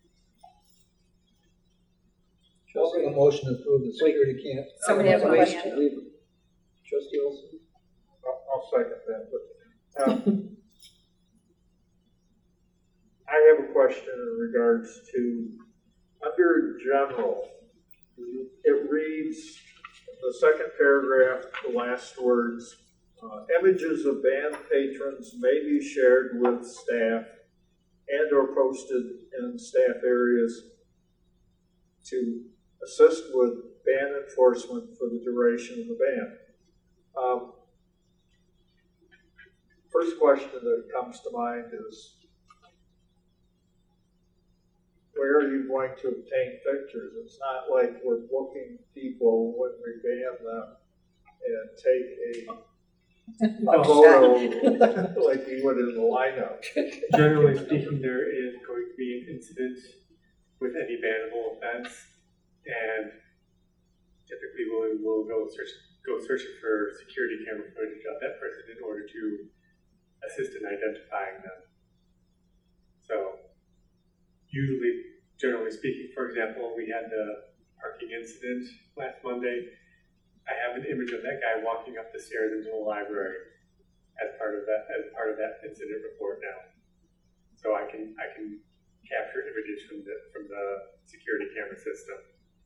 I'll bring a motion to approve the security camp. Somebody has a question? Trustee Olson? I'll second that, but I have a question in regards to, under general, it reads, in the second paragraph, the last words, images of band patrons may be shared with staff and or posted in staff areas to assist with band enforcement for the duration of the band. First question that comes to mind is, where are you going to obtain pictures? It's not like we're booking people when we ban them and take a photo like you would in the lineup. Generally speaking, there is going to be an incident with any bannable offense, and typically we will go searching for security camera footage of that person in order to assist in identifying them. So usually, generally speaking, for example, we had the parking incident last Monday. I have an image of that guy walking up the stairs into the library as part of that incident report now. So I can capture images from the security camera system.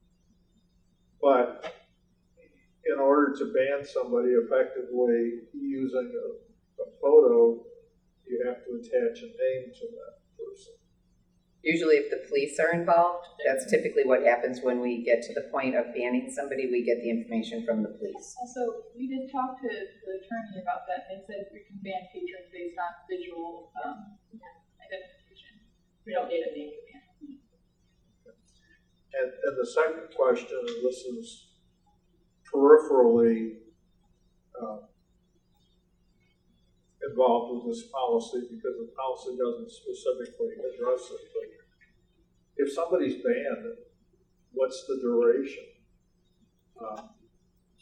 But in order to ban somebody effectively using a photo, you have to attach a name to that person. Usually if the police are involved, that's typically what happens when we get to the point of banning somebody, we get the information from the police. Also, we did talk to the attorney about that, and said we can ban patrons based on visual identification. We don't need a name to ban. And the second question, and this is peripherally involved with this policy because the policy doesn't specifically address it, but if somebody's banned, what's the duration?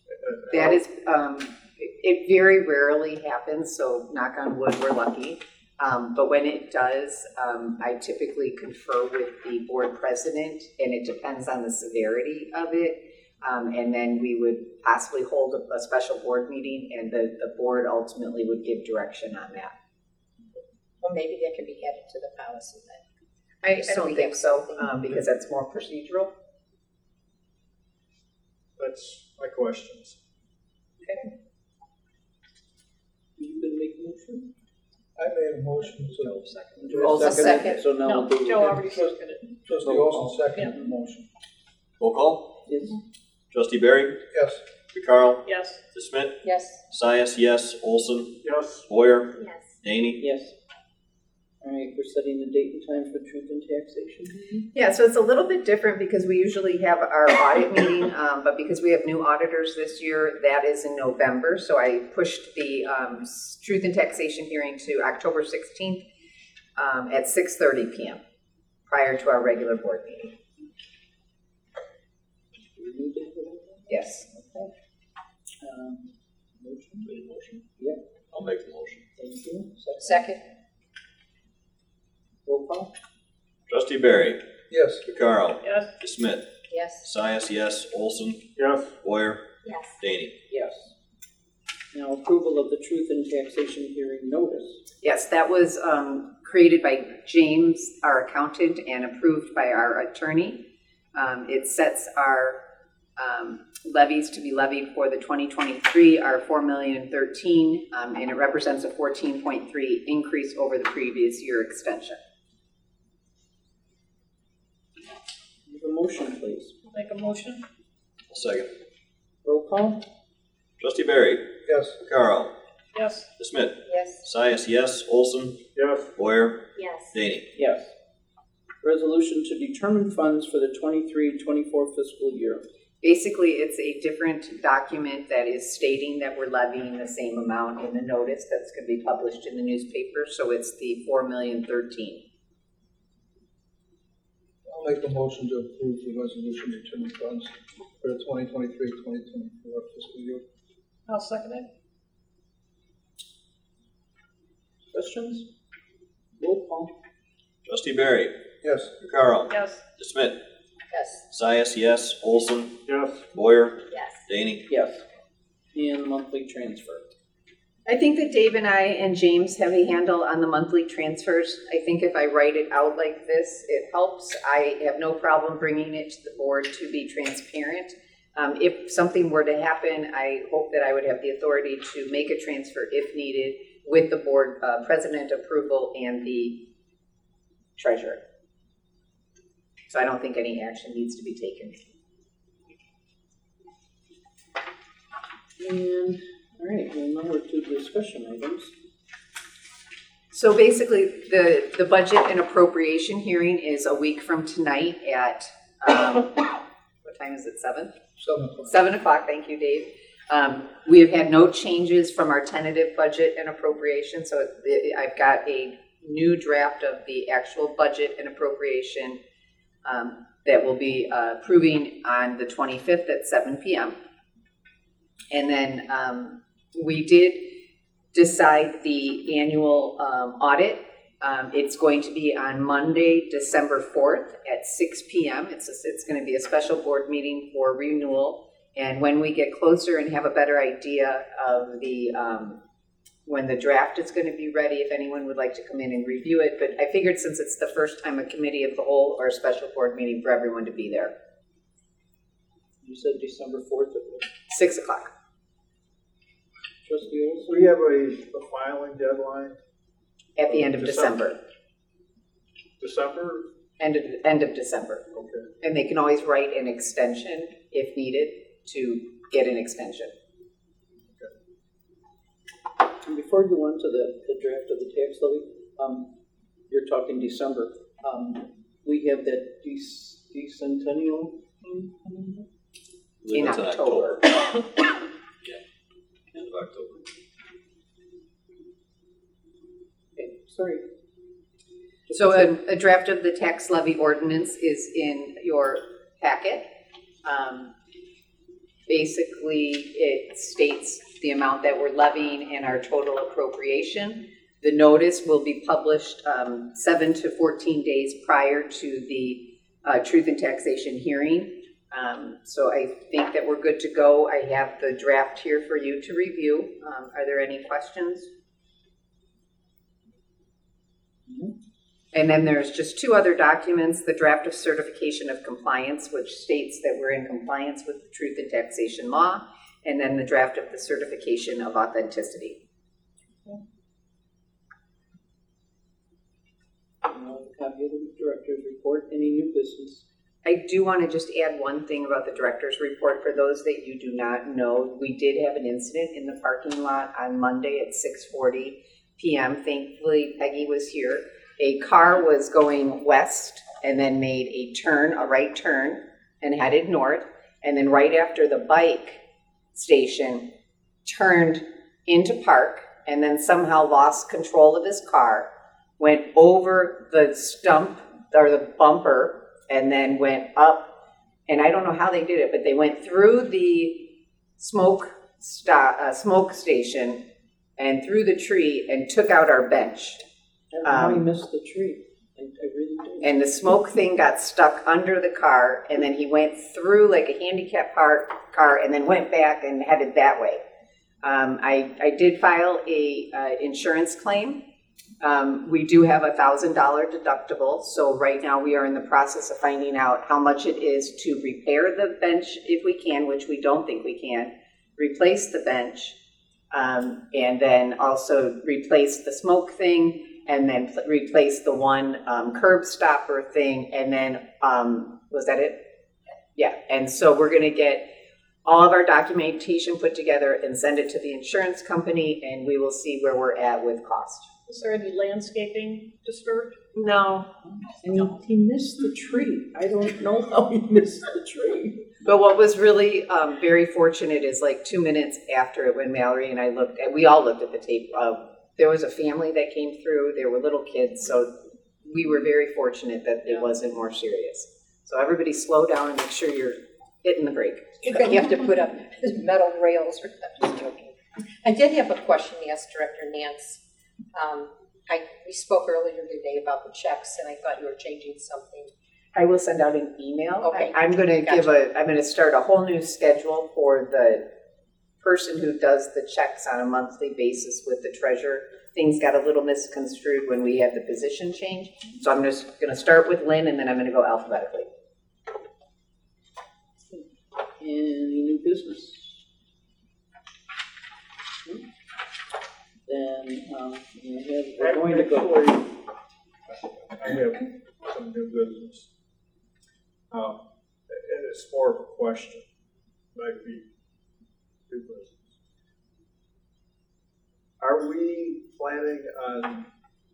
That is, it very rarely happens, so knock on wood, we're lucky. But when it does, I typically confer with the board president, and it depends on the severity of it. And then we would possibly hold a special board meeting, and the board ultimately would give direction on that. Well, maybe that can be added to the policy then. I don't think so, because that's more procedural. That's my questions. You can make a motion? I made a motion, so. Also second. So now we'll do. Joe already seconded it. Trustee Olson seconded the motion. Roll call. Yes. Trustee Barry. Yes. Picaro. Yes. DeSmit. Yes. Sias, yes. Olson. Yes. Boyer. Yes. Daney. Yes. All right, we're setting the date and time for truth and taxation. Yeah, so it's a little bit different because we usually have our audit meeting, but because we have new auditors this year, that is in November. So I pushed the truth and taxation hearing to October 16th at 6:30 p.m. prior to our regular board meeting. Yes. Motion? Any motion? Yep. I'll make the motion. Thank you. Second. Roll call? Trustee Barry. Yes. Picaro. Yes. DeSmit. Yes. Sias, yes. Olson. Yes. Boyer. Yes. Daney. Yes. Now approval of the truth and taxation hearing notice. Yes, that was created by James, our accountant, and approved by our attorney. It sets our levies to be levied for the 2023 are $4,013,000, and it represents a 14.3 increase over the previous year extension. Have a motion, please. Make a motion? I'll second. Roll call? Trustee Barry. Yes. Picaro. Yes. DeSmit. Yes. Sias, yes. Olson. Yes. Boyer. Yes. Daney. Yes. Resolution to determine funds for the 23-24 fiscal year. Basically, it's a different document that is stating that we're levying the same amount in the notice that's going to be published in the newspaper. So it's the $4,013,000. I'll make a motion to approve the resolution returning funds for the 2023-2024 fiscal year. I'll second it. Questions? Roll call? Trustee Barry. Yes. Picaro. Yes. DeSmit. Yes. Sias, yes. Olson. Yes. Boyer. Yes. Daney. Yes. And monthly transfer. I think that Dave and I and James have a handle on the monthly transfers. I think if I write it out like this, it helps. I have no problem bringing it to the board to be transparent. If something were to happen, I hope that I would have the authority to make a transfer if needed with the board president approval and the treasurer. So I don't think any action needs to be taken. And, all right, well, now we're to discussion items. So basically, the budget and appropriation hearing is a week from tonight at, what time is it, 7? 7 o'clock. 7 o'clock, thank you, Dave. We have had no changes from our tentative budget and appropriation, so I've got a new draft of the actual budget and appropriation that we'll be approving on the 25th at 7 p.m. And then we did decide the annual audit. It's going to be on Monday, December 4th at 6 p.m. It's going to be a special board meeting for renewal. And when we get closer and have a better idea of the when the draft is going to be ready, if anyone would like to come in and review it. But I figured since it's the first time a committee of the whole or a special board meeting for everyone to be there. You said December 4th at what? 6 o'clock. Trustee Olson? We have a filing deadline, At the end of December. December? End of December. Okay. And they can always write an extension if needed to get an extension. And before we go on to the draft of the tax levy, you're talking December. We have that decennial thing coming up? In It's October. Yeah. End of October. Okay, sorry. So a draft of the tax levy ordinance is in your packet. Basically, it states the amount that we're levying and our total appropriation. The notice will be published 7 to 14 days prior to the Truth and Taxation hearing. So I think that we're good to go. I have the draft here for you to review. Are there any questions? And then there's just two other documents, the draft of certification of compliance, which states that we're in compliance with the Truth and Taxation law, and then the draft of the certification of authenticity. Copy of the director's report. Any new business? I do want to just add one thing about the director's report. For those that you do not know, we did have an incident in the parking lot on Monday at 6:40 p.m. Thankfully, Peggy was here. A car was going west and then made a right turn, and headed north. And then right after the bike station, turned into park, and then somehow lost control of his car, went over the stump or the bumper, and then went up. And I don't know how they did it, but they went through the smoke station and through the tree and took out our bench. How he missed the tree. I really do. And the smoke thing got stuck under the car, and then he went through like a handicap car and then went back and headed that way. I did file a insurance claim. We do have $1,000 deductible, so right now we are in the process of finding out how much it is to repair the bench if we can, which we don't think we can, replace the bench, and then also replace the smoke thing, and then replace the one curb stopper thing, and then, was that it? Yeah, and so we're gonna get all of our documentation put together and send it to the insurance company, and we will see where we're at with cost. Was there any landscaping disturbed? No. And he missed the tree. I don't know how he missed the tree. But what was really very fortunate is like 2 minutes after it, when Mallory and I we all looked at the tape, there was a family that came through, there were little kids, so we were very fortunate that it wasn't more serious. So everybody slow down and make sure you're hitting the brake. You're gonna have to put up metal rails or just joking. I did have a question to ask Director Nance. We spoke earlier today about the checks, and I thought you were changing something. I will send out an email. Okay. I'm gonna Gotcha. I'm gonna start a whole new schedule for the person who does the checks on a monthly basis with the treasurer. Things got a little misconstrued when we had the position change. So I'm just gonna start with Lynn, and then I'm gonna go alphabetically. Any new business? Then we're going to go. I have some new business. And it's more of a question, might be new business. Are we planning on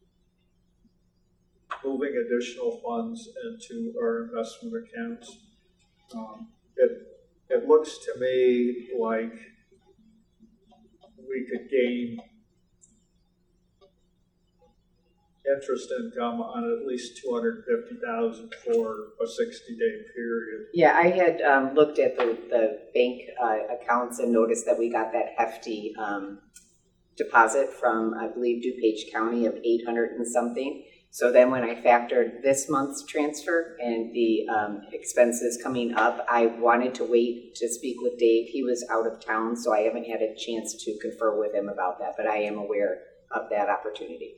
moving additional funds into our investment accounts? It looks to me like we could gain interest income on at least $250,000 for a 60-day period. Yeah, I had looked at the bank accounts and noticed that we got that hefty deposit from, I believe, DuPage County of 800 and something. So then when I factored this month's transfer and the expenses coming up, I wanted to wait to speak with Dave. He was out of town, so I haven't had a chance to confer with him about that, but I am aware of that opportunity.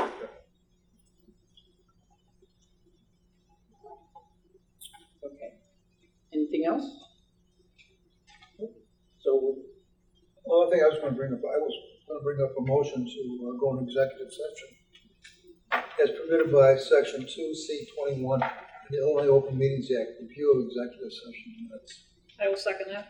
Okay. Anything else? So, Well, I think I was going to bring up a motion to go into executive session as permitted by Section 2C21 of the Illinois Open Meetings Act, review of executive session minutes. I will second that.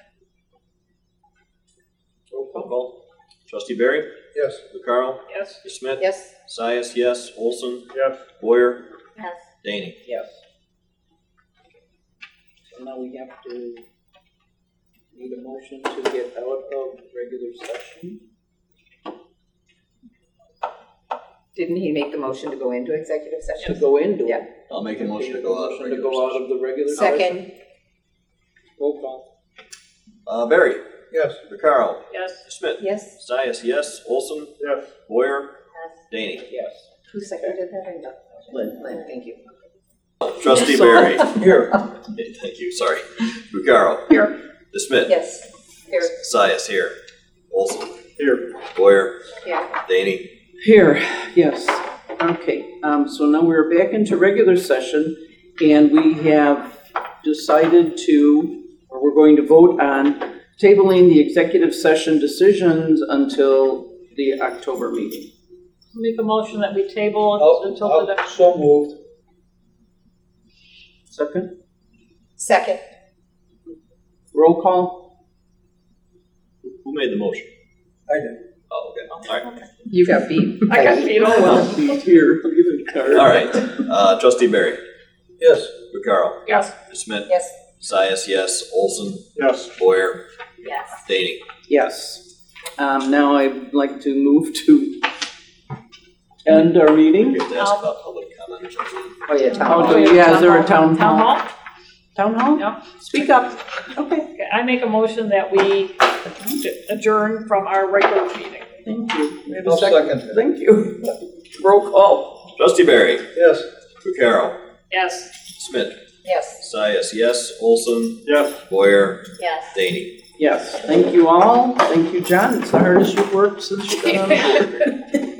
Roll call. Trustee Barry? Yes. Vaccaro? Yes. Smith? Yes? Sias, yes. Olson? Yes. Boyer? Yes. Daney? yes. So now we have to need a motion to get out of regular session. Didn't he make the motion to go into executive To session? go into Yeah. it. I'll make a motion to go out of Motion to regular go out session. of the regular session. Second? Roll call. Barry? Yes. Vaccaro? Yes. Smith? Yes? Sias, yes. Olson? Yes. Boyer? Danny. Yes. Who seconded that? Lynn, thank you. Trustee Barry. Here. Thank you, sorry. Vaccaro. Here. DeSmit. Yes. Here. Sias here. Olson. Here. Boyer. Yeah. Danny. Here, yes. Okay, so now we're back into regular session, and we have decided to, or we're going to vote on tabling the executive session decisions until the October meeting. Make a motion that we table until the next. So moved. Second? Second. Roll call? Who made the motion? I did. Oh, okay, all right. You got beat. I got beat Oh, well, he's here. I'll give him a card. All right, Trustee Barry. Yes. Vaccaro. Yes. DeSmit. Yes. Sias, yes. Olson. Yes. Boyer. Yes. Danny. Yes. Now I'd like to move to end our meeting. We have to ask about public comment or something. Oh, yeah, town Oh, hall. yeah, is there a town Town hall? hall? Town hall? Yep. Speak up. Okay. Okay, I make a motion that we adjourn from our regular meeting. Thank you. We have a I'll second it. Thank you. Roll call. Trustee Barry. Yes. Vaccaro. Yes. Smith. Yes. Sias, yes. Olson. Yes. Boyer. Yes. Danny. Yes, thank you all. Thank you, John. It's the hardest you've worked since you've been on the board.